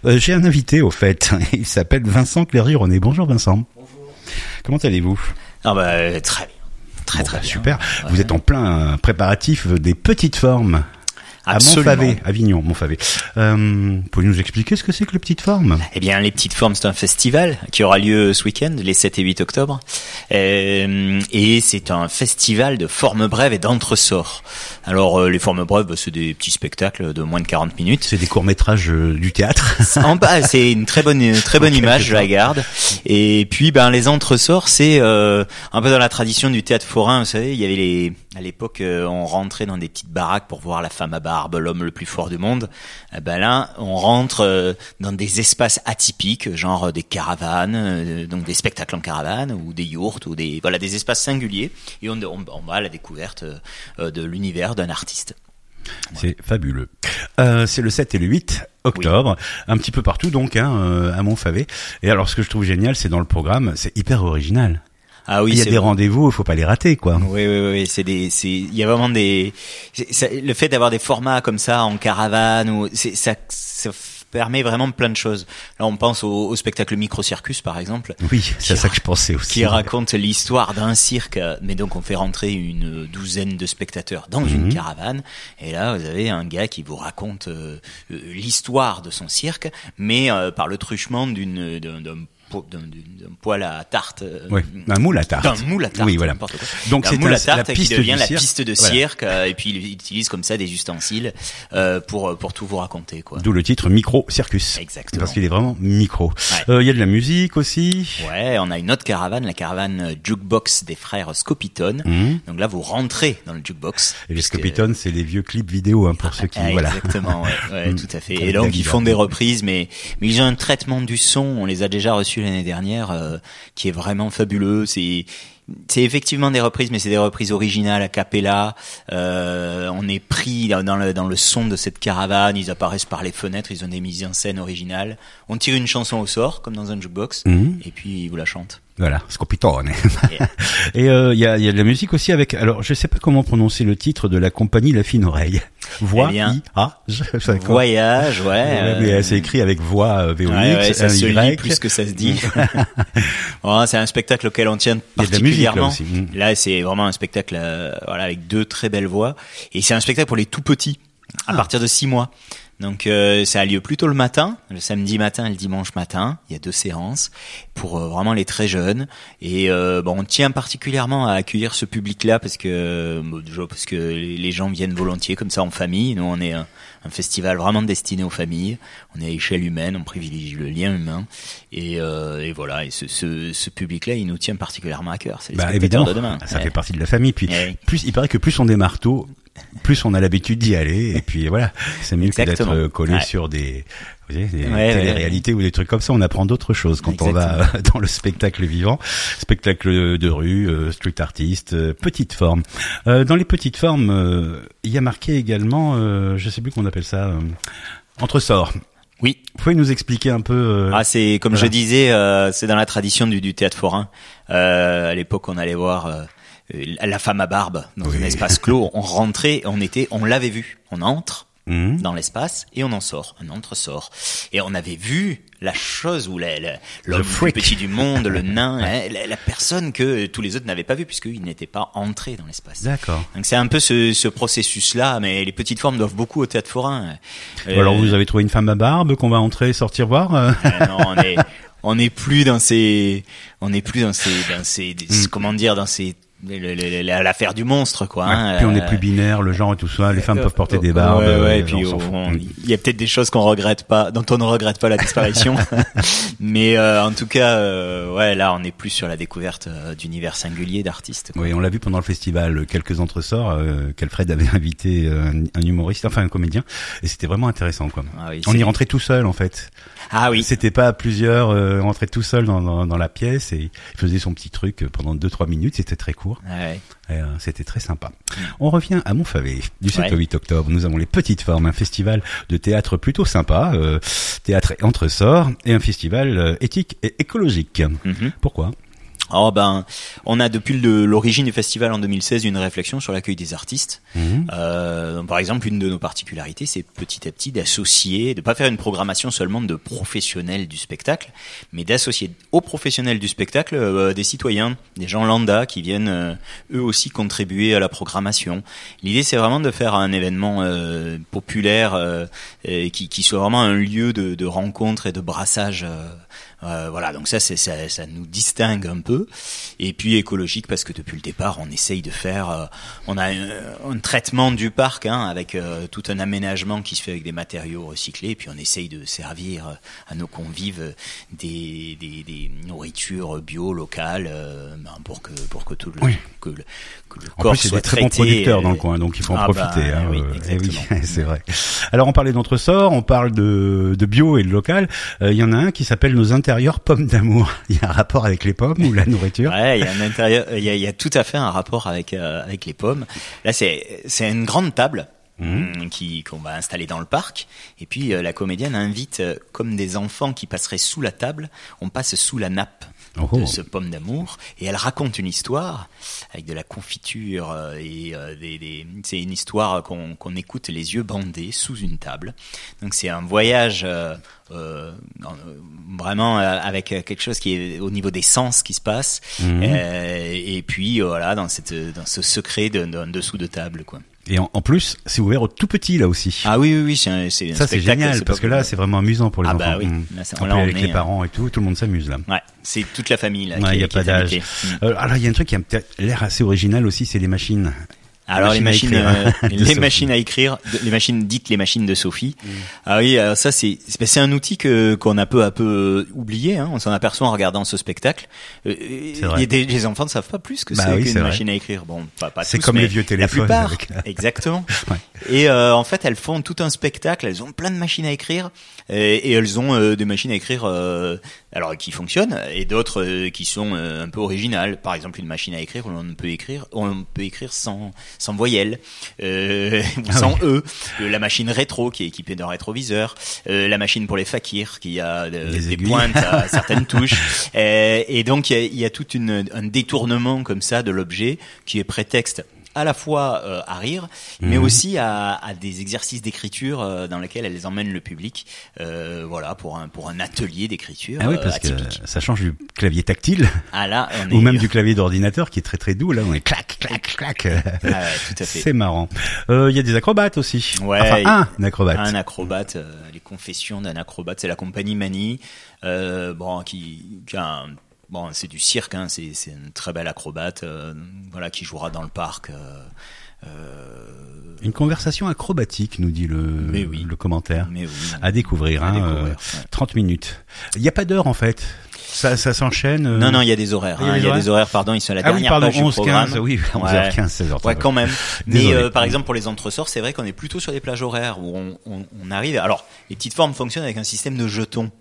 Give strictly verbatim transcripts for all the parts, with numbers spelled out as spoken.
Euh, j'ai un invité au fait, il s'appelle Vincent Cléry-René. Bonjour Vincent. Bonjour. Comment allez-vous ? Ah bah très bien, très bon, très bah, bien. Super. Ouais. Vous êtes en plein préparatif des petites formes. Absolument. À Montfavet, Avignon, Montfavet. Euh, pouvez nous expliquer ce que c'est que les petites formes ? Eh bien, les petites formes, c'est un festival qui aura lieu ce week-end, les sept et huit octobre. Euh, et c'est un festival de formes brèves et d'entresorts. Alors, euh, les formes brèves, bah, c'est des petits spectacles de moins de quarante minutes. C'est des courts-métrages euh, du théâtre. En bas, c'est une très bonne, très bonne image, je la garde. Et puis, ben, les entresorts, c'est euh, un peu dans la tradition du théâtre forain. Vous savez, il y avait les, à l'époque, euh, on rentrait dans des petites baraques pour voir la femme à barbe, l'homme le plus fort du monde. Eh ben là, on rentre euh, dans des espaces atypiques, genre des caravanes, euh, donc des spectacles en caravane ou des yourtes ou des voilà des espaces singuliers. Et on, on, on va à la découverte euh, de l'univers d'un artiste. C'est fabuleux. Euh, c'est le sept et le huit octobre, oui. Un petit peu partout donc, hein, euh, à Montfavet. Et alors, ce que je trouve génial, c'est dans le programme, c'est hyper original. Ah oui, il y a c'est des bon. rendez-vous, il faut pas les rater, quoi. Oui, oui, oui, c'est des, c'est, il y a vraiment des, c'est, le fait d'avoir des formats comme ça en caravane ou, c'est, ça, ça permet vraiment plein de choses. Là, on pense au, au spectacle Micro-Circus, par exemple. Oui, c'est ça que je pensais aussi. Qui raconte l'histoire d'un cirque, mais donc on fait rentrer une douzaine de spectateurs dans mmh. une caravane. Et là, vous avez un gars qui vous raconte euh, l'histoire de son cirque, mais euh, par le truchement d'une, d'un, d'un D'un, d'un poêle à tarte, euh, oui, un moule à tarte, d'un moule à tarte, oui, voilà. Donc c'est un moule à tarte la piste qui devient la cirque. piste de voilà. cirque, euh, et puis il utilise comme ça des ustensiles euh, pour pour tout vous raconter, quoi. D'où le titre Micro-Circus. Exactement. Parce qu'il est vraiment micro. Il ouais. euh, y a de la musique aussi. Ouais, on a une autre caravane, la caravane Jukebox des frères Scopitone. Mmh. Donc là, vous rentrez dans le jukebox. Et les Scopitone, c'est les vieux clips vidéo, hein, pour ah, ceux qui, ah, voilà. Exactement, ouais, ouais, tout à fait. Comme et donc ils font David. des reprises, mais mais ils ont un traitement du son. On les a déjà reçus l'année dernière. Euh, qui est vraiment fabuleux. C'est c'est effectivement des reprises, mais c'est des reprises originales a cappella. Euh, on est pris dans, dans le dans le son de cette caravane. Ils apparaissent par les fenêtres. Ils ont des mises en scène originales. On tire une chanson au sort, comme dans un jukebox, mmh. et puis ils vous la chantent. Voilà, Scopitone. Yeah. Et il euh, y a il y a de la musique aussi avec. Alors, je sais pas comment prononcer le titre de la compagnie La Fine Oreille. Voix eh bien, I A. Voyage, ouais. ouais mais euh... c'est écrit avec voix euh, V O X. Ouais, ouais, ça se Y. lit plus que ça se dit. Bon, c'est un spectacle auquel on tient particulièrement. Il y a de la musique, là, aussi. Là, c'est vraiment un spectacle, euh, voilà, avec deux très belles voix. Et c'est un spectacle pour les tout petits, à ah. partir de six mois. Donc euh, ça a lieu plutôt le matin, le samedi matin et le dimanche matin. Il y a deux séances pour euh, vraiment les très jeunes. Et euh, bon, on tient particulièrement à accueillir ce public-là parce que bon, déjà parce que les gens viennent volontiers comme ça en famille. Nous, on est un, un festival vraiment destiné aux familles. On est à échelle humaine, on privilégie le lien humain. Et, euh, et voilà. Et ce, ce, ce public-là, il nous tient particulièrement à cœur. C'est les bah, spectateurs évidemment, de demain. Ça ouais. fait partie de la famille. Puis ouais. plus, il paraît que plus on démarre tôt, plus on a l'habitude d'y aller, et puis voilà, c'est mieux Exactement. que d'être collé ouais. sur des, vous voyez, des ouais, télé-réalités ouais, ouais. ou des trucs comme ça. On apprend d'autres choses quand Exactement. on va dans le spectacle vivant, spectacle de rue, euh, street artist, euh, petite forme. Euh, dans les petites formes, euh, il y a marqué également, euh, je sais plus qu'on appelle ça, euh, entresort. Oui. Vous pouvez nous expliquer un peu euh, Ah, c'est comme voilà. je disais, euh, c'est dans la tradition du, du théâtre forain. Euh, à l'époque, on allait voir. Euh, La femme à barbe dans oui. un espace clos, on rentrait, on était, on l'avait vu. On entre mmh. dans l'espace et on en sort, un entre-sort. Et on avait vu la chose où la, la, l'homme le plus petit du monde, le nain, la, la personne que tous les autres n'avaient pas vu puisqu'ils n'étaient pas entrés dans l'espace. D'accord. Donc c'est un peu ce, ce processus-là, mais les petites formes doivent beaucoup au théâtre forain. Euh, Alors vous avez trouvé une femme à barbe qu'on va entrer, sortir voir euh... euh, Non, on est, on n'est plus dans ces, on n'est plus dans ces, dans ces, mmh. comment dire, dans ces l'affaire du monstre, quoi. Ouais, hein, puis on est plus binaire, le genre et tout ça. Les femmes euh, peuvent porter des barbes. Ouais, ouais, euh, et puis il y a peut-être des choses qu'on regrette pas, dont on ne regrette pas la disparition. Mais euh, en tout cas, euh, ouais, là, on est plus sur la découverte euh, d'univers singuliers d'artistes. Quoi. Oui, on l'a vu pendant le festival, quelques entresorts. Euh, qu'Alfred avait invité euh, un humoriste, enfin un comédien, et c'était vraiment intéressant, quoi. Ah oui, on y rentrait tout seul, en fait. Ah oui. C'était pas plusieurs, euh, rentrait tout seul dans, dans, dans la pièce et il faisait son petit truc pendant deux trois minutes. C'était très court. Ouais. Et, euh, c'était très sympa. Mmh. On revient à Montfavet. Du sept ouais. au huit octobre, nous avons les Petites Formes, un festival de théâtre plutôt sympa, euh, théâtre et entresort, et un festival euh, éthique et écologique. Mmh. Pourquoi ? Alors ben, on a depuis le, l'origine du festival en deux mille seize une réflexion sur l'accueil des artistes. Mmh. Euh, par exemple, une de nos particularités, c'est petit à petit d'associer, de pas faire une programmation seulement de professionnels du spectacle, mais d'associer aux professionnels du spectacle euh, des citoyens, des gens lambda qui viennent euh, eux aussi contribuer à la programmation. L'idée, c'est vraiment de faire un événement euh, populaire euh, qui, qui soit vraiment un lieu de, de rencontre et de brassage. Euh, Euh, voilà, donc ça, c'est, ça, ça nous distingue un peu. Et puis écologique parce que depuis le départ, on essaye de faire, euh, on a un, un traitement du parc hein, avec euh, tout un aménagement qui se fait avec des matériaux recyclés. Et puis on essaye de servir à nos convives des, des, des nourritures bio locales euh, pour que pour que tout le oui. que le, que le en corps plus, soit traité. C'est des très bons producteurs dans le coin, donc il faut en ah profiter. Bah, hein, oui, euh, exactement. Eh oui, c'est vrai. Alors on parlait d'Entresort, on parle de, de bio et de local. Il euh, y en a un qui s'appelle Nos intérieurs pommes d'amour. Il y a un rapport avec les pommes ou la nourriture? Ouais, il y a un intérieur, il y a, il y a tout à fait un rapport avec euh, avec les pommes. Là, c'est c'est une grande table. Mmh. Qui qu'on va installer dans le parc et puis euh, la comédienne invite euh, comme des enfants qui passeraient sous la table, on passe sous la nappe oh. de ce pomme d'amour et elle raconte une histoire avec de la confiture euh, et euh, des, des c'est une histoire qu'on qu'on écoute les yeux bandés sous une table. Donc c'est un voyage euh, euh, vraiment euh, avec quelque chose qui est au niveau des sens qui se passe mmh. euh, et puis euh, voilà dans cette dans ce secret de, de, de dessous de table quoi. Et en, en plus, c'est ouvert aux tout petits là aussi. Ah oui oui oui, c'est un, c'est un ça c'est génial c'est parce que là c'est vraiment amusant pour les ah enfants. Bah oui. Mmh. Là, c'est, là, avec les parents et tout, tout le monde s'amuse là. Ouais, c'est toute la famille là. Il ouais, y a pas d'âge. Mmh. Euh, alors il y a un truc qui a peut-être l'air assez original aussi, c'est les machines. Alors les machines, les machines, euh, les machines à écrire, les machines dites les machines de Sophie. Mmh. Ah oui, alors ça c'est c'est un outil que qu'on a peu à peu oublié. Hein, on s'en aperçoit en regardant ce spectacle. Euh, et des, les enfants ne savent pas plus que bah c'est oui, qu'une c'est machine à écrire. Bon, pas, pas c'est tous, comme mais les vieux téléphones. La plupart, avec... exactement. Ouais. Et euh, en fait, elles font tout un spectacle. Elles ont plein de machines à écrire et, et elles ont euh, des machines à écrire euh, alors qui fonctionnent et d'autres euh, qui sont euh, un peu originales. Par exemple, une machine à écrire où on peut écrire, on peut écrire sans sans voyelles. Euh, ou sans ah oui. E, euh, la machine rétro qui est équipée d'un rétroviseur, euh, la machine pour les fakirs qui a de, des aiguilles. Pointes à certaines touches, euh, et donc il y a, y a tout une, un détournement comme ça de l'objet qui est prétexte à la fois euh, à rire, mmh. mais aussi à, à des exercices d'écriture euh, dans lesquels elles emmènent le public, euh, voilà, pour un pour un atelier d'écriture ah oui, parce euh, atypique. Que ça change du clavier tactile, ah là, on ou est... même du clavier d'ordinateur qui est très très doux. Là, on est clac clac clac. Ah ouais, tout à fait. C'est marrant. Il euh, y a des acrobates aussi. Ouais, enfin un acrobate. Un acrobate. Euh, les confessions d'un acrobate, c'est la compagnie Mani, euh, bon, qui, qui a un Bon, c'est du cirque, hein, c'est, c'est une très belle acrobate, euh, voilà, qui jouera dans le parc. Euh, euh... Une conversation acrobatique, nous dit le, oui. le commentaire. Mais oui, à découvrir, à hein, découvrir, euh, ouais. trente minutes. Il n'y a pas d'heure en fait. Ça, ça s'enchaîne. Euh... Non, non, il y a des horaires. Il y a, hein, des, il y a horaires des horaires, pardon, ils sont à la ah dernière oui, pardon, page du onze, programme. quinze, oui, onze heures quinze, seize heures trente. Ouais, quand même. Mais euh, par exemple, pour les entresorts, c'est vrai qu'on est plutôt sur des plages horaires où on, on, on arrive. Alors, les petites formes fonctionnent avec un système de jetons.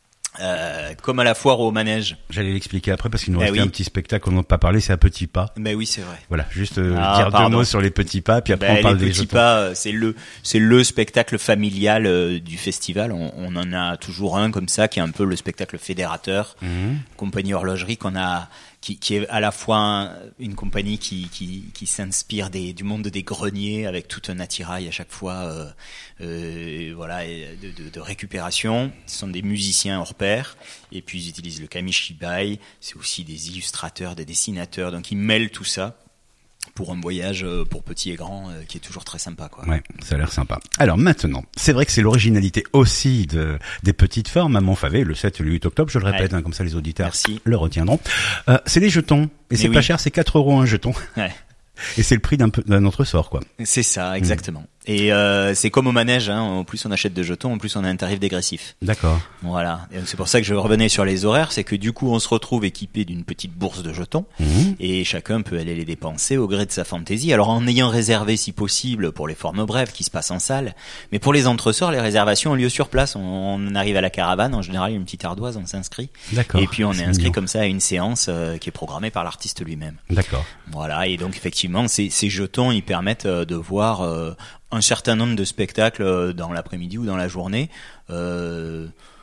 Euh, comme à la foire au manège. J'allais l'expliquer après parce qu'il nous ben restait oui. un petit spectacle qu'on n'a pas parlé, c'est un petit pas. Ben oui, c'est vrai. Voilà, juste euh, ah, dire pardon. deux mots sur les petits pas, puis après ben, on parle les des petits jetons. pas, c'est le c'est le spectacle familial euh, du festival. On, on en a toujours un comme ça qui est un peu le spectacle fédérateur, mmh. compagnie horlogerie qu'on a. Qui, qui est à la fois une compagnie qui, qui, qui s'inspire des, du monde des greniers avec tout un attirail à chaque fois, euh, euh, voilà, de, de, de récupération. Ce sont des musiciens hors pair et puis ils utilisent le kamishibai. C'est aussi des illustrateurs, des dessinateurs, donc ils mêlent tout ça pour un voyage pour petits et grands euh, qui est toujours très sympa, quoi. Ouais, ça a l'air sympa. Alors maintenant, c'est vrai que c'est l'originalité aussi de des petites formes à Montfavet, le sept et le huit octobre, je le répète, ouais. hein, comme ça les auditeurs Merci. le retiendront. Euh, c'est les jetons, et Mais c'est oui. pas cher, c'est quatre euros un jeton. Ouais. Et c'est le prix d'un, d'un autre sort, quoi. C'est ça, exactement. Mmh. Et euh, c'est comme au manège, hein, en plus on achète de jetons, en plus on a un tarif dégressif. D'accord. Voilà. Et c'est pour ça que je revenais sur les horaires, c'est que du coup on se retrouve équipé d'une petite bourse de jetons, mmh. et chacun peut aller les dépenser au gré de sa fantaisie. Alors en ayant réservé si possible pour les formes brèves qui se passent en salle, mais pour les entresorts, les réservations ont lieu sur place. On, on arrive à la caravane, en général une petite ardoise, on s'inscrit. D'accord. Et puis on c'est est inscrit mignon. comme ça à une séance euh, qui est programmée par l'artiste lui-même. D'accord. Voilà. Et donc effectivement, ces, ces jetons, ils permettent euh, de voir euh, un certain nombre de spectacles dans l'après-midi ou dans la journée. Euh,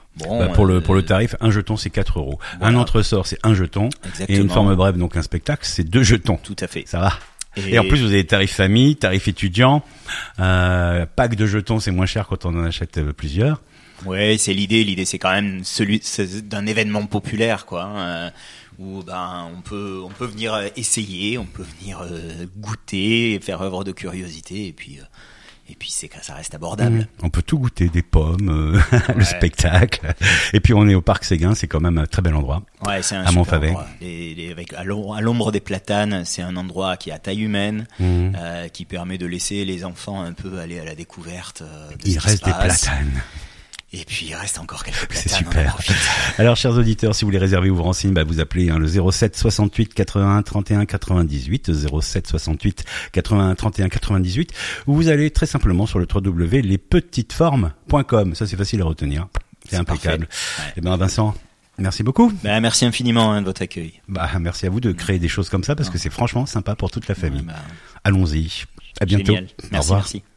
Bon, bah pour euh, le pour le tarif, un jeton c'est quatre euros. Voilà. Un entresort c'est un jeton. Exactement. Et une forme brève, donc un spectacle, c'est deux jetons. Tout à fait. Ça va. Et, et en plus vous avez tarif famille, tarif étudiant, euh, pack de jetons c'est moins cher quand on en achète plusieurs. Ouais, c'est l'idée. L'idée, c'est quand même celui c'est d'un événement populaire, quoi, hein, où ben on peut on peut venir essayer, on peut venir euh, goûter, faire œuvre de curiosité, et puis euh, et puis c'est que ça reste abordable. Mmh. On peut tout goûter, des pommes, euh, ouais. le spectacle. Et puis on est au parc Séguin, c'est quand même un très bel endroit. Ouais, c'est un à super Montfavet. endroit. Les, les, avec à l'ombre des platanes, c'est un endroit qui est à taille humaine, Mmh. euh, qui permet de laisser les enfants un peu aller à la découverte euh, de Il ce qui reste se des passe. platanes. Et puis il reste encore quelques C'est platanes. On en super. profite. Alors, chers auditeurs, si vous voulez réserver ou vous renseigner, bah, vous appelez hein, le zéro sept soixante-huit quatre-vingt-un trente et un quatre-vingt-dix-huit, zéro sept soixante-huit quatre-vingt-un trente et un quatre-vingt-dix-huit, ou vous allez très simplement sur le w w w point les petites formes point com. Ça, c'est facile à retenir. C'est, C'est impeccable. Ouais. Eh ben, Vincent, merci beaucoup. Ben, merci infiniment hein, de votre accueil. Bah, merci à vous de créer des choses comme ça parce que c'est franchement sympa pour toute la famille. Ouais, bah, Allons-y. À bientôt. génial. Au Merci, revoir. merci.